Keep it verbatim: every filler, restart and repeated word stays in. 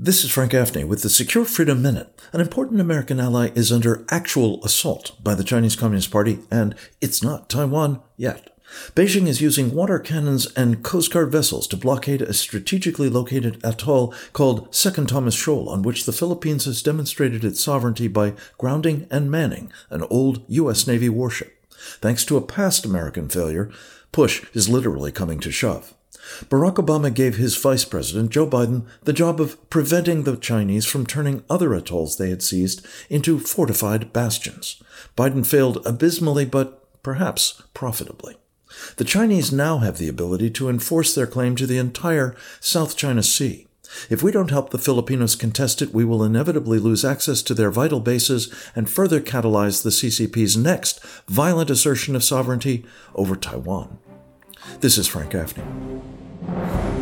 This is Frank Gaffney with the Secure Freedom Minute. An important American ally is under actual assault by the Chinese Communist Party, and it's not Taiwan yet. Beijing is using water cannons and Coast Guard vessels to blockade a strategically located atoll called Second Thomas Shoal, on which the Philippines has demonstrated its sovereignty by grounding and manning an old U S Navy warship. Thanks to a past American failure, push is literally coming to shove. Barack Obama gave his vice president, Joe Biden, the job of preventing the Chinese from turning other atolls they had seized into fortified bastions. Biden failed abysmally, but perhaps profitably. The Chinese now have the ability to enforce their claim to the entire South China Sea. If we don't help the Filipinos contest it, we will inevitably lose access to their vital bases and further catalyze the C C P's next violent assertion of sovereignty over Taiwan. This is Frank Gaffney.